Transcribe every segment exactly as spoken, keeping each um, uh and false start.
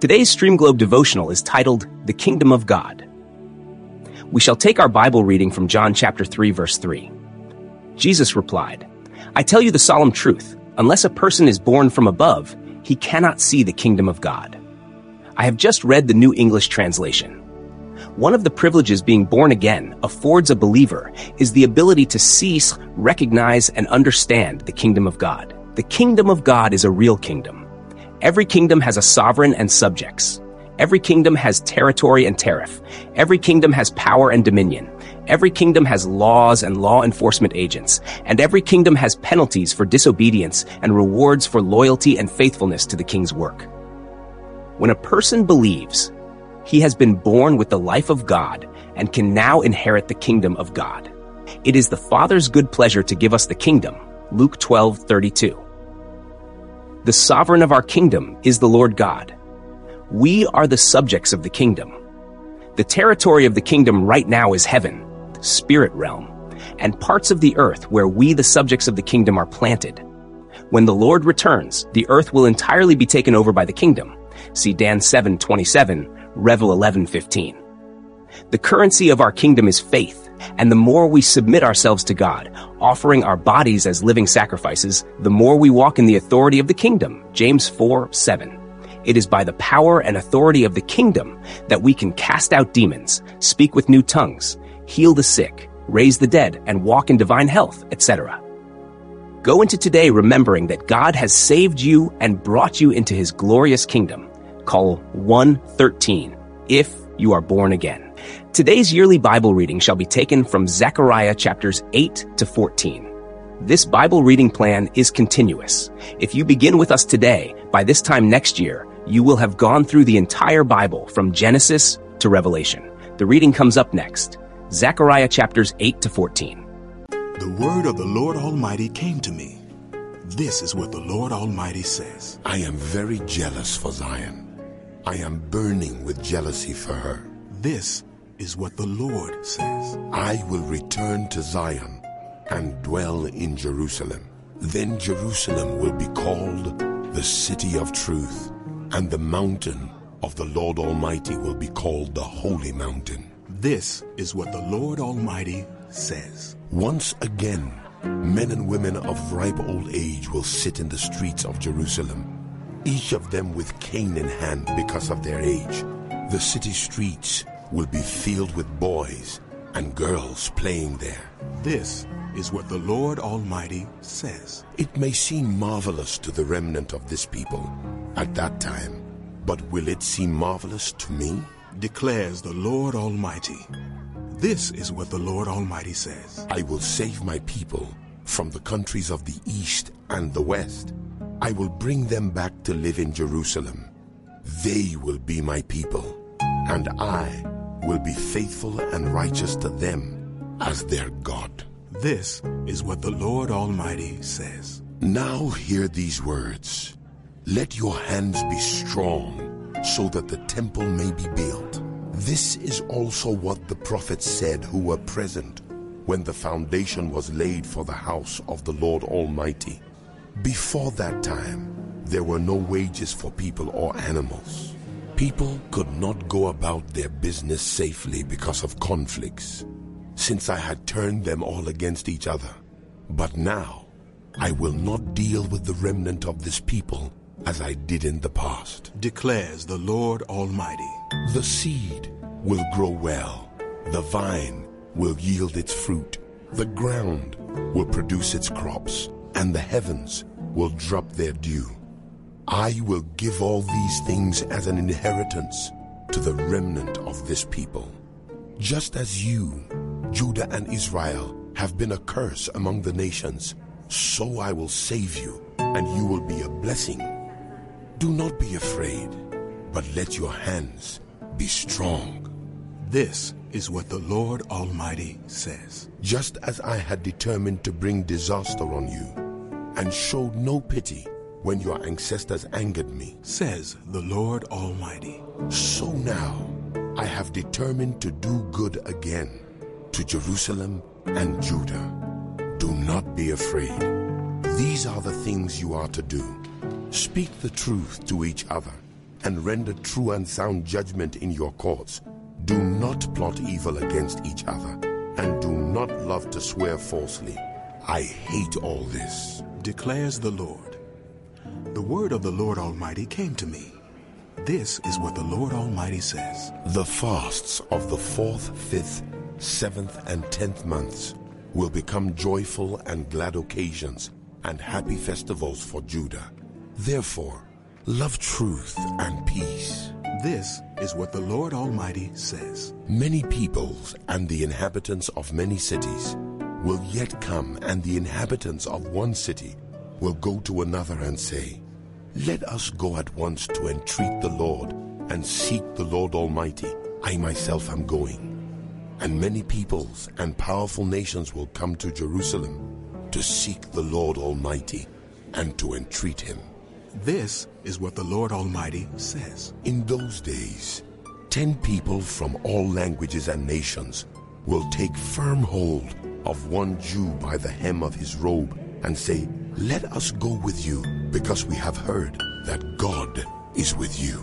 Today's Stream Globe devotional is titled, The Kingdom of God. We shall take our Bible reading from John chapter three, verse three. Jesus replied, I tell you the solemn truth, unless a person is born from above, he cannot see the kingdom of God. I have just read the New English Translation. One of the privileges being born again affords a believer is the ability to cease, recognize, and understand the kingdom of God. The kingdom of God is a real kingdom. Every kingdom has a sovereign and subjects. Every kingdom has territory and tariff. Every kingdom has power and dominion. Every kingdom has laws and law enforcement agents. And every kingdom has penalties for disobedience and rewards for loyalty and faithfulness to the king's work. When a person believes, he has been born with the life of God and can now inherit the kingdom of God. It is the Father's good pleasure to give us the kingdom. Luke twelve thirty-two. The sovereign of our kingdom is the Lord God. We are the subjects of the kingdom. The territory of the kingdom right now is heaven, the spirit realm, and parts of the earth where we, the subjects of the kingdom, are planted. When the Lord returns, the earth will entirely be taken over by the kingdom. See Dan seven twenty-seven, Revel eleven fifteen. The currency of our kingdom is faith, and the more we submit ourselves to God, offering our bodies as living sacrifices, the more we walk in the authority of the kingdom. James four seven. It is by the power and authority of the kingdom that we can cast out demons, speak with new tongues, heal the sick, raise the dead, and walk in divine health, et cetera. Go into today remembering that God has saved you and brought you into his glorious kingdom. Call one thirteen if you are born again. Today's yearly Bible reading shall be taken from Zechariah chapters eight to fourteen. This Bible reading plan is continuous. If you begin with us today, by this time next year, you will have gone through the entire Bible from Genesis to Revelation. The reading comes up next. Zechariah chapters eight to fourteen. The word of the Lord Almighty came to me. This is what the Lord Almighty says. I am very jealous for Zion. I am burning with jealousy for her. This is what the Lord says. I will return to Zion and dwell in Jerusalem. Then Jerusalem will be called the city of truth, and the mountain of the Lord Almighty will be called the holy mountain. This is what the Lord Almighty says. Once again, men and women of ripe old age will sit in the streets of Jerusalem, each of them with cane in hand because of their age. The city streets will be filled with boys and girls playing there. This is what the Lord Almighty says. It may seem marvelous to the remnant of this people at that time, but will it seem marvelous to me? Declares the Lord Almighty. This is what the Lord Almighty says. I will save my people from the countries of the east and the west. I will bring them back to live in Jerusalem. They will be my people, and I will be faithful and righteous to them as their God. This is what the Lord Almighty says. Now hear these words. Let your hands be strong, so that the temple may be built. This is also what the prophets said who were present when the foundation was laid for the house of the Lord Almighty. Before that time, there were no wages for people or animals. People could not go about their business safely because of conflicts, since I had turned them all against each other. But now, I will not deal with the remnant of this people as I did in the past. Declares the Lord Almighty. The seed will grow well. The vine will yield its fruit. The ground will produce its crops, and the heavens will drop their dew. I will give all these things as an inheritance to the remnant of this people. Just as you, Judah and Israel, have been a curse among the nations, so I will save you, and you will be a blessing. Do not be afraid, but let your hands be strong. This is what the Lord Almighty says. Just as I had determined to bring disaster on you, and showed no pity when your ancestors angered me, says the Lord Almighty, so now I have determined to do good again to Jerusalem and Judah. Do not be afraid. These are the things you are to do. Speak the truth to each other. and render true and sound judgment in your courts. Do not plot evil against each other, and do not love to swear falsely. I hate all this, declares the Lord. The word of the Lord Almighty came to me. This is what the Lord Almighty says. The fasts of the fourth, fifth, seventh, and tenth months will become joyful and glad occasions and happy festivals for Judah. Therefore, love truth and peace. This is what the Lord Almighty says. Many peoples and the inhabitants of many cities will yet come, and the inhabitants of one city will go to another and say, let us go at once to entreat the Lord and seek the Lord Almighty. I myself am going. And many peoples and powerful nations will come to Jerusalem to seek the Lord Almighty and to entreat him. This is what the Lord Almighty says. In those days, ten people from all languages and nations will take firm hold of one Jew by the hem of his robe and say, let us go with you, because we have heard that God is with you.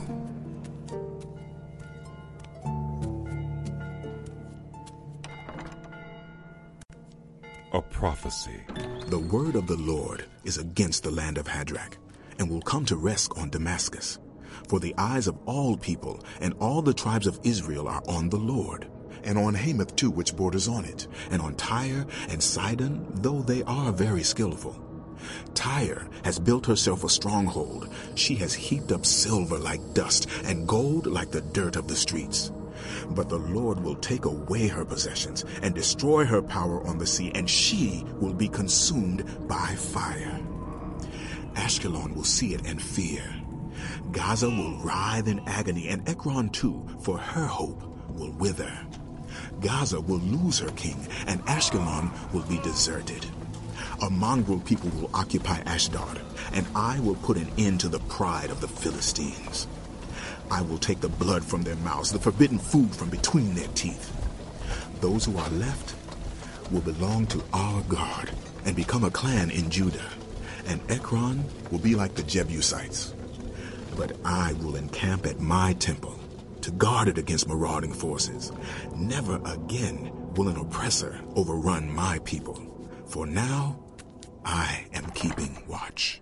A prophecy. The word of the Lord is against the land of Hadrach, and will come to rest on Damascus. For the eyes of all people and all the tribes of Israel are on the Lord, and on Hamath too, which borders on it, and on Tyre and Sidon, though they are very skillful. Tyre has built herself a stronghold. She has heaped up silver like dust, and gold like the dirt of the streets. But the Lord will take away her possessions and destroy her power on the sea, and she will be consumed by fire. Ashkelon will see it and fear. Gaza will writhe in agony, and Ekron too, for her hope will wither. Gaza will lose her king, and Ashkelon will be deserted. A mongrel people will occupy Ashdod, and I will put an end to the pride of the Philistines. I will take the blood from their mouths, the forbidden food from between their teeth. Those who are left will belong to our God and become a clan in Judah, and Ekron will be like the Jebusites. But I will encamp at my temple to guard it against marauding forces. Never again will an oppressor overrun my people, for now I am keeping watch.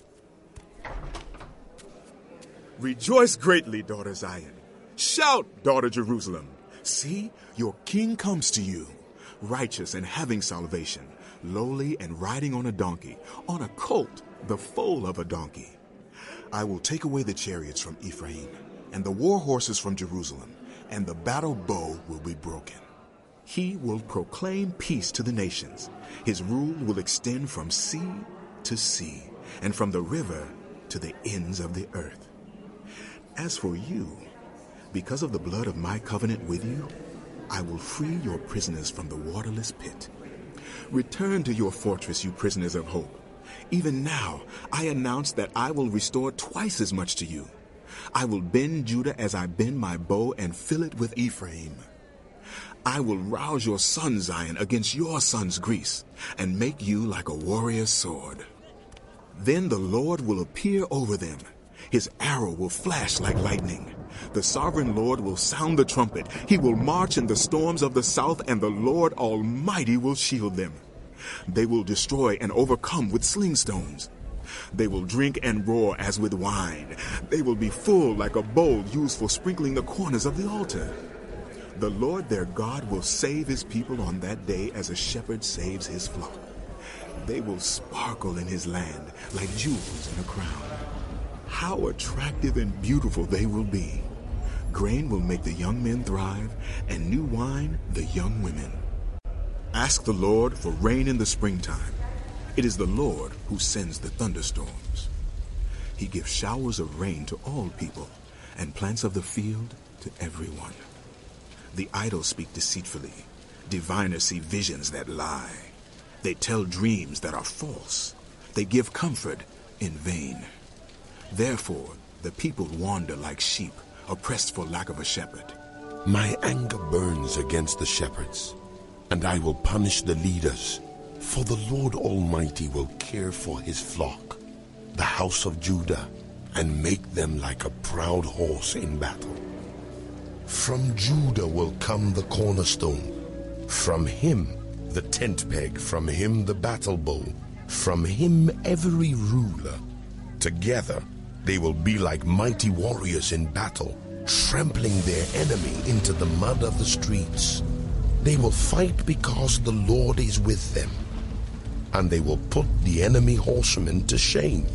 Rejoice greatly, daughter Zion. Shout, daughter Jerusalem. See, your king comes to you, righteous and having salvation, lowly and riding on a donkey, on a colt, the foal of a donkey. I will take away the chariots from Ephraim, and the war horses from Jerusalem, and the battle bow will be broken. He will proclaim peace to the nations. His rule will extend from sea to sea, and from the river to the ends of the earth. As for you, because of the blood of my covenant with you, I will free your prisoners from the waterless pit. Return to your fortress, you prisoners of hope. Even now, I announce that I will restore twice as much to you. I will bend Judah as I bend my bow and fill it with Ephraim. I will rouse your son Zion against your son's Greece, and make you like a warrior's sword. Then the Lord will appear over them. His arrow will flash like lightning. The sovereign Lord will sound the trumpet. He will march in the storms of the south, and the Lord Almighty will shield them. They will destroy and overcome with sling stones. They will drink and roar as with wine. They will be full like a bowl used for sprinkling the corners of the altar. The Lord their God will save his people on that day as a shepherd saves his flock. They will sparkle in his land like jewels in a crown. How attractive and beautiful they will be. Grain will make the young men thrive, and new wine the young women. Ask the Lord for rain in the springtime. It is the Lord who sends the thunderstorms. He gives showers of rain to all people, and plants of the field to everyone. The idle speak deceitfully. Diviners see visions that lie. They tell dreams that are false. They give comfort in vain. Therefore, the people wander like sheep, oppressed for lack of a shepherd. My anger burns against the shepherds, and I will punish the leaders, for the Lord Almighty will care for his flock, the house of Judah, and make them like a proud horse in battle. From Judah will come the cornerstone, from him the tent peg, from him the battle bow, from him every ruler. Together they will be like mighty warriors in battle, trampling their enemy into the mud of the streets. They will fight because the Lord is with them, and they will put the enemy horsemen to shame.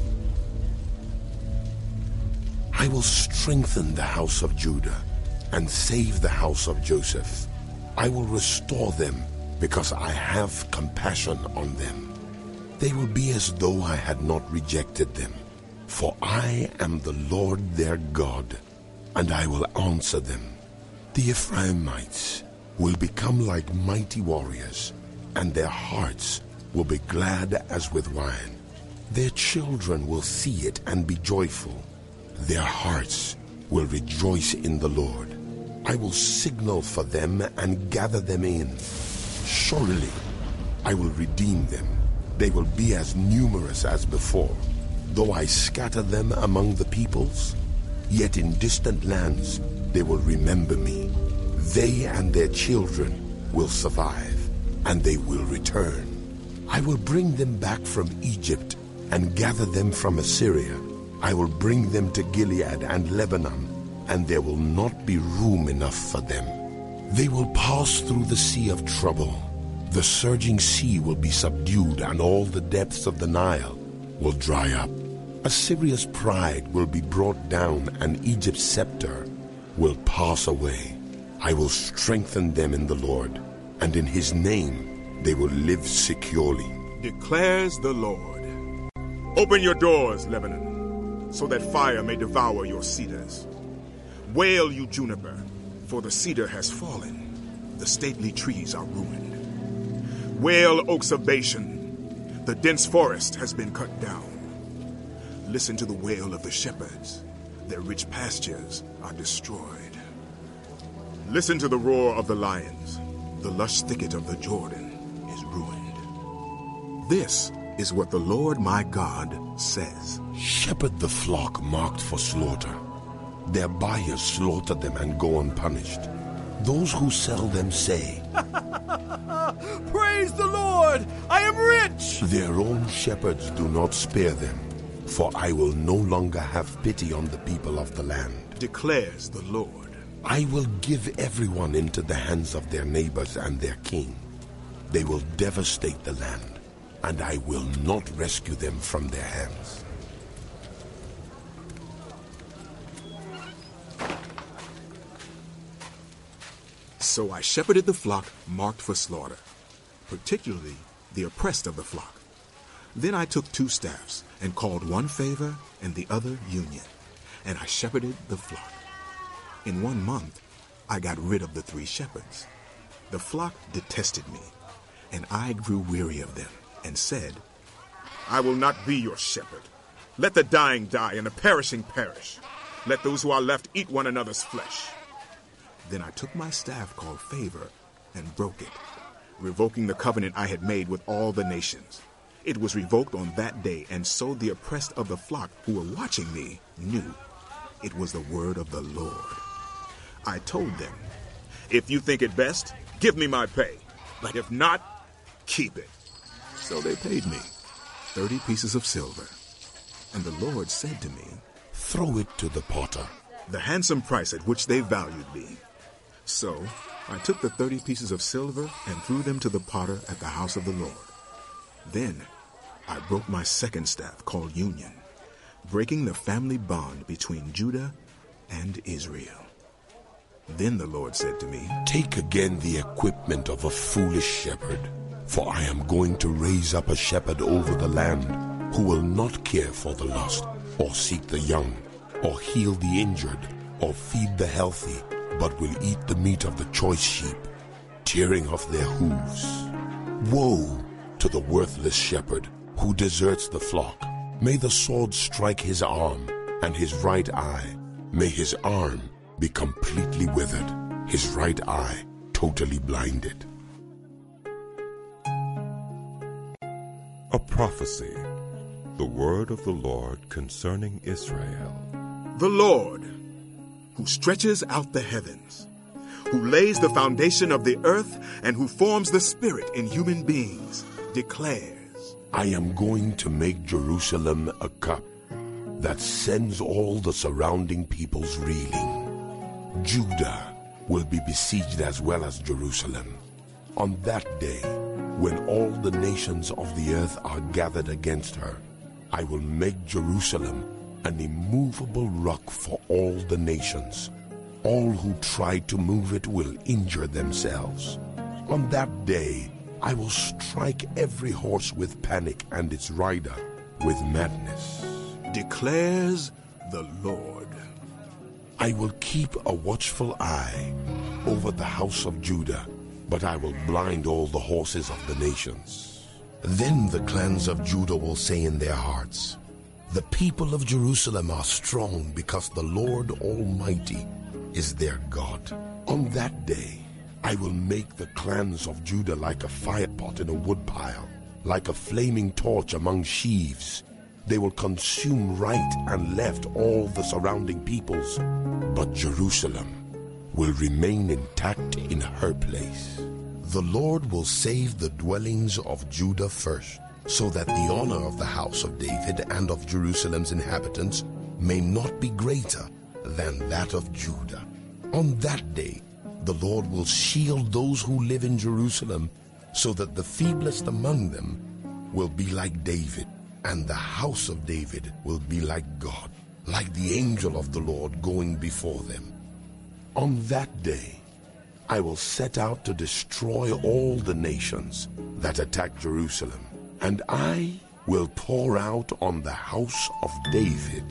I will strengthen the house of Judah and save the house of Joseph. I will restore them because I have compassion on them. They will be as though I had not rejected them, for I am the Lord their God, and I will answer them. The Ephraimites will become like mighty warriors, and their hearts will be glad as with wine. Their children will see it and be joyful. Their hearts will rejoice in the Lord. I will signal for them and gather them in. Surely I will redeem them. They will be as numerous as before. Though I scatter them among the peoples, yet in distant lands they will remember me. They and their children will survive, and they will return. I will bring them back from Egypt and gather them from Assyria. I will bring them to Gilead and Lebanon, and there will not be room enough for them. They will pass through the sea of trouble. The surging sea will be subdued, and all the depths of the Nile will dry up. Assyria's pride will be brought down, and Egypt's scepter will pass away. I will strengthen them in the Lord, and in his name they will live securely. Declares the Lord. Open your doors, Lebanon, so that fire may devour your cedars. Wail, you juniper, for the cedar has fallen. The stately trees are ruined. Wail, oaks of Bashan, the dense forest has been cut down. Listen to the wail of the shepherds. Their rich pastures are destroyed. Listen to the roar of the lions. The lush thicket of the Jordan is ruined. This is what the Lord my God says. Shepherd the flock marked for slaughter. Their buyers slaughter them and go unpunished. Those who sell them say, Praise the Lord! I am rich! Their own shepherds do not spare them, for I will no longer have pity on the people of the land. Declares the Lord. I will give everyone into the hands of their neighbors and their king. They will devastate the land, and I will not rescue them from their hands. So I shepherded the flock marked for slaughter, particularly the oppressed of the flock. Then I took two staffs and called one favor and the other union, and I shepherded the flock. In one month, I got rid of the three shepherds. The flock detested me, and I grew weary of them and said, I will not be your shepherd. Let the dying die and the perishing perish. Let those who are left eat one another's flesh. Then I took my staff called favor and broke it, revoking the covenant I had made with all the nations. It was revoked on that day, and so the oppressed of the flock who were watching me knew it was the word of the Lord. I told them, if you think it best, give me my pay, but if not, keep it. So they paid me thirty pieces of silver. And the Lord said to me, Throw it to the potter. The handsome price at which they valued me. So I took the thirty pieces of silver and threw them to the potter at the house of the Lord. Then I broke my second staff called union, breaking the family bond between Judah and Israel. Then the Lord said to me, Take again the equipment of a foolish shepherd, for I am going to raise up a shepherd over the land who will not care for the lost, or seek the young, or heal the injured, or feed the healthy, but will eat the meat of the choice sheep, tearing off their hooves. Woe to the worthless shepherd who deserts the flock. May the sword strike his arm and his right eye. May his arm be completely withered, his right eye totally blinded. A prophecy. The word of the Lord concerning Israel. The Lord, who stretches out the heavens, who lays the foundation of the earth, and who forms the spirit in human beings, declares, I am going to make Jerusalem a cup that sends all the surrounding peoples reeling. Judah will be besieged as well as Jerusalem. On that day, when all the nations of the earth are gathered against her, I will make Jerusalem an immovable rock for all the nations. All who try to move it will injure themselves. On that day, I will strike every horse with panic and its rider with madness, declares the Lord. I will keep a watchful eye over the house of Judah, but I will blind all the horses of the nations. Then the clans of Judah will say in their hearts, the people of Jerusalem are strong because the Lord Almighty is their God. On that day, I will make the clans of Judah like a firepot in a woodpile, like a flaming torch among sheaves. They will consume right and left all the surrounding peoples, but Jerusalem will remain intact in her place. The Lord will save the dwellings of Judah first, so that the honor of the house of David and of Jerusalem's inhabitants may not be greater than that of Judah. On that day, the Lord will shield those who live in Jerusalem, so that the feeblest among them will be like David, and the house of David will be like God, like the angel of the Lord going before them. On that day, I will set out to destroy all the nations that attack Jerusalem, and I will pour out on the house of David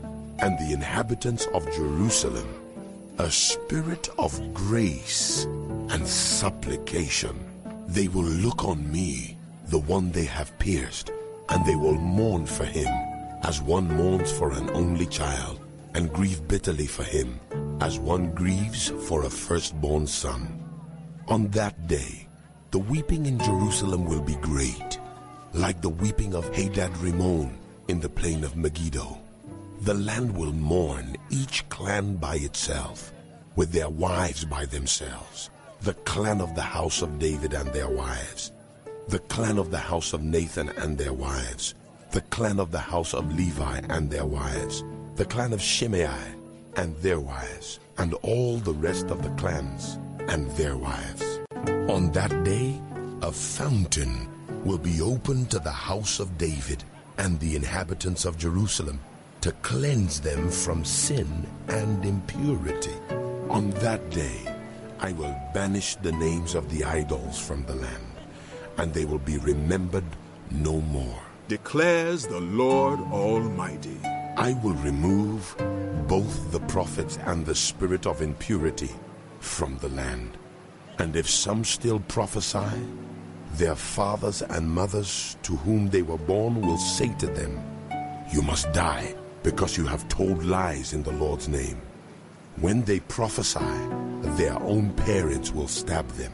and the inhabitants of Jerusalem a spirit of grace and supplication. They will look on me, the one they have pierced, and they will mourn for him as one mourns for an only child, and grieve bitterly for him as one grieves for a firstborn son. On that day, the weeping in Jerusalem will be great, like the weeping of Hadad Rimmon in the plain of Megiddo. The land will mourn, each clan by itself, with their wives by themselves, the clan of the house of David and their wives, the clan of the house of Nathan and their wives, the clan of the house of Levi and their wives, the clan of Shimei and their wives, and all the rest of the clans and their wives. On that day, a fountain will be opened to the house of David and the inhabitants of Jerusalem, to cleanse them from sin and impurity. On that day, I will banish the names of the idols from the land, and they will be remembered no more, declares the Lord Almighty. I will remove both the prophets and the spirit of impurity from the land. And if some still prophesy, their fathers and mothers to whom they were born will say to them, you must die, because you have told lies in the Lord's name. When they prophesy, their own parents will stab them.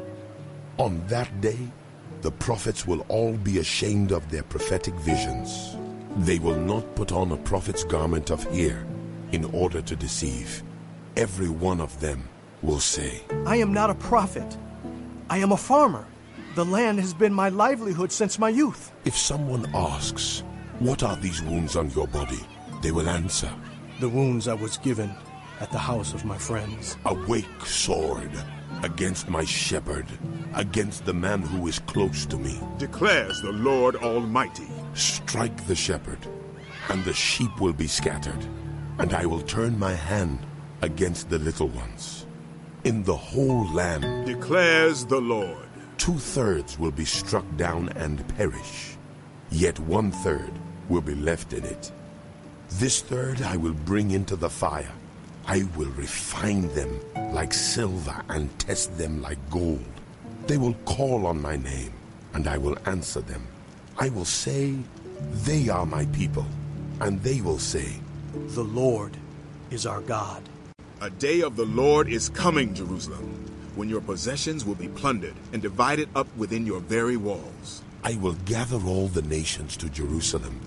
On that day, the prophets will all be ashamed of their prophetic visions. They will not put on a prophet's garment of hair in order to deceive. Every one of them will say, I am not a prophet. I am a farmer. The land has been my livelihood since my youth. If someone asks, what are these wounds on your body? They will answer, the wounds I was given at the house of my friends. Awake, sword, against my shepherd, against the man who is close to me, declares the Lord Almighty. Strike the shepherd, and the sheep will be scattered, and I will turn my hand against the little ones. In the whole land, declares the Lord, two-thirds will be struck down and perish, yet one-third will be left in it. This third I will bring into the fire. I will refine them like silver and test them like gold. They will call on my name, and I will answer them. I will say, they are my people, and they will say, the Lord is our God. A day of the Lord is coming, Jerusalem, when your possessions will be plundered and divided up within your very walls. I will gather all the nations to Jerusalem,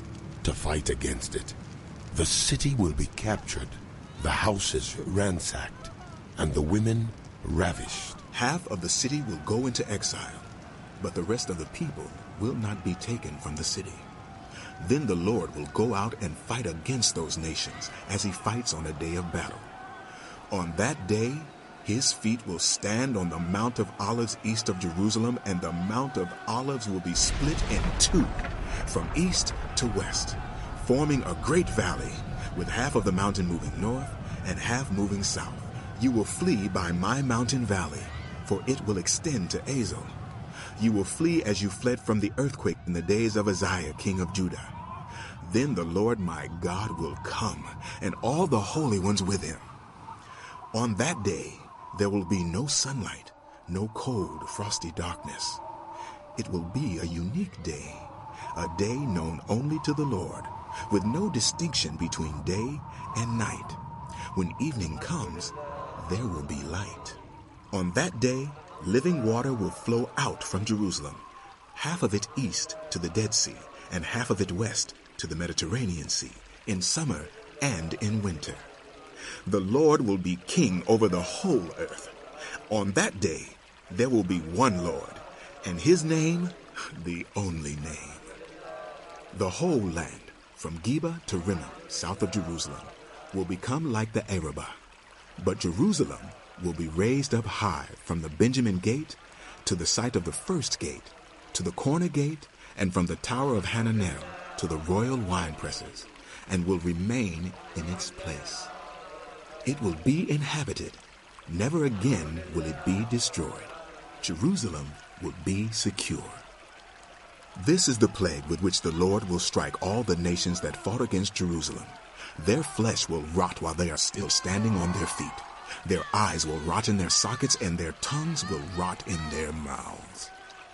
to fight against it. The city will be captured, the houses ransacked, and the women ravished. Half of the city will go into exile, but the rest of the people will not be taken from the city. Then the Lord will go out and fight against those nations as he fights on a day of battle. On that day, his feet will stand on the Mount of Olives east of Jerusalem, and the Mount of Olives will be split in two, from east to west, forming a great valley, with half of the mountain moving north and half moving south. You will flee by my mountain valley, for it will extend to Azel. You will flee as you fled from the earthquake in the days of Uzziah, king of Judah. Then the Lord my God will come, and all the holy ones with him. On that day, there will be no sunlight, no cold, frosty darkness. It will be a unique day, a day known only to the Lord, with no distinction between day and night. When evening comes, there will be light. On that day, living water will flow out from Jerusalem, half of it east to the Dead Sea, and half of it west to the Mediterranean Sea, in summer and in winter. The Lord will be king over the whole earth. On that day, there will be one Lord, and his name, the only name. The whole land, from Geba to Rimmon, south of Jerusalem, will become like the Arabah. But Jerusalem will be raised up high from the Benjamin gate to the site of the first gate, to the corner gate, and from the tower of Hananel to the royal wine presses, and will remain in its place. It will be inhabited. Never again will it be destroyed. Jerusalem will be secure. This is the plague with which the Lord will strike all the nations that fought against Jerusalem. Their flesh will rot while they are still standing on their feet. Their eyes will rot in their sockets, and their tongues will rot in their mouths.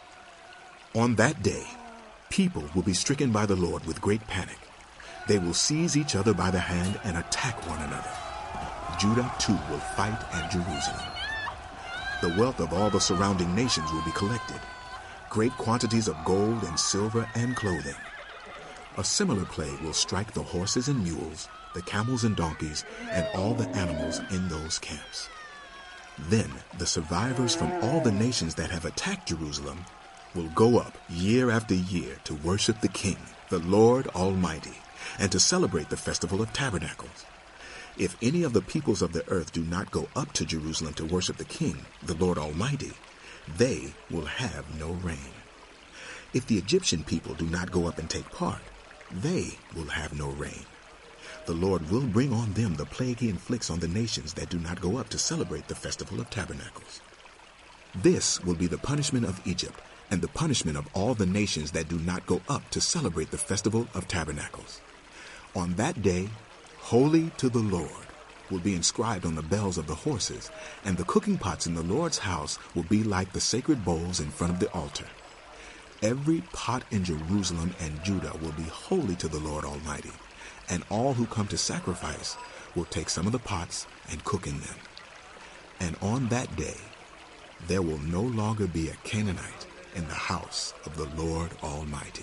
On that day, people will be stricken by the Lord with great panic. They will seize each other by the hand and attack one another. Judah too will fight at Jerusalem. The wealth of all the surrounding nations will be collected, great quantities of gold and silver and clothing. A similar plague will strike the horses and mules, the camels and donkeys, and all the animals in those camps. Then the survivors from all the nations that have attacked Jerusalem will go up year after year to worship the King, the Lord Almighty, and to celebrate the Festival of Tabernacles. If any of the peoples of the earth do not go up to Jerusalem to worship the King, the Lord Almighty, they will have no rain. If the Egyptian people do not go up and take part, they will have no rain. The Lord will bring on them the plague he inflicts on the nations that do not go up to celebrate the Festival of Tabernacles. This will be the punishment of Egypt, and the punishment of all the nations that do not go up to celebrate the Festival of Tabernacles. On that day, holy to the Lord will be inscribed on the bells of the horses, and the cooking pots in the Lord's house will be like the sacred bowls in front of the altar. Every pot in Jerusalem and Judah will be holy to the Lord Almighty, and all who come to sacrifice will take some of the pots and cook in them. And on that day, there will no longer be a Canaanite in the house of the Lord Almighty.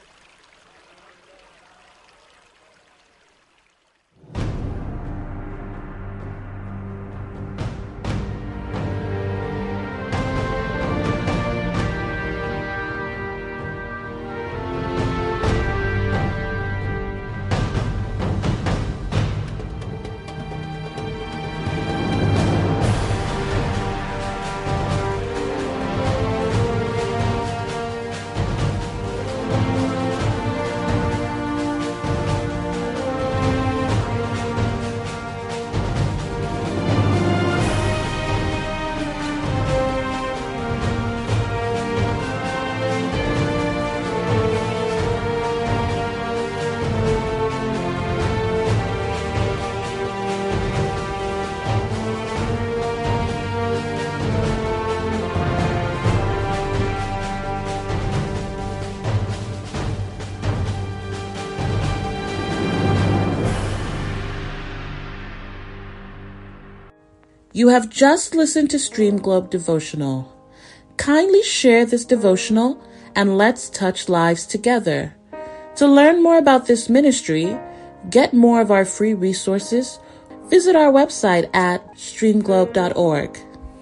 You have just listened to Stream Globe Devotional. Kindly share this devotional and let's touch lives together. To learn more about this ministry, get more of our free resources, visit our website at stream globe dot org.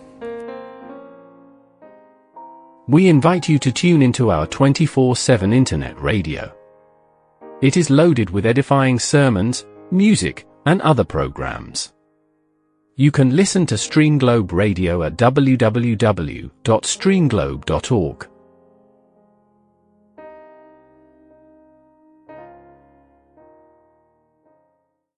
We invite you to tune into our twenty-four seven internet radio. It is loaded with edifying sermons, music, and other programs. You can listen to Stream Globe Radio at w w w dot stream globe dot org.